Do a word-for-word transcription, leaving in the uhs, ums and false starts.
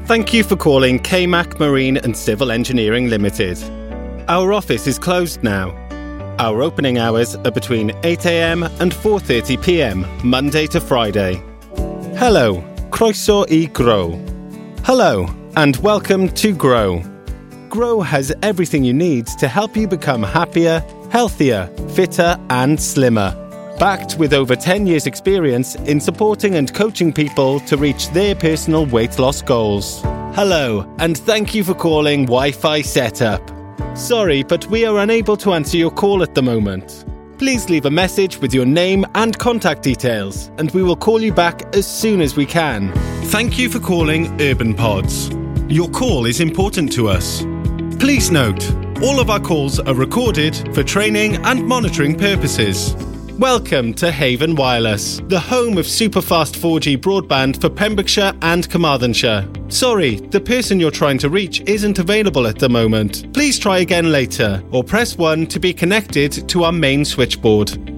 Thank you for calling K MAC Marine and Civil Engineering Limited. Our office is closed now. Our opening hours are between eight a m and four thirty p m, Monday to Friday. Hello, croeso I Grow. Hello, and welcome to Grow. Grow has everything you need to help you become happier, healthier, fitter and slimmer. Backed with over ten years experience in supporting and coaching people to reach their personal weight loss goals. Hello, and thank you for calling Wi-Fi Setup. Sorry, but we are unable to answer your call at the moment. Please leave a message with your name and contact details, and we will call you back as soon as we can. Thank you for calling Urban Pods. Your call is important to us. Please note, all of our calls are recorded for training and monitoring purposes. Welcome to Haven Wireless, the home of superfast four G broadband for Pembrokeshire and Carmarthenshire. Sorry, the person you're trying to reach isn't available at the moment. Please try again later, or press one to be connected to our main switchboard.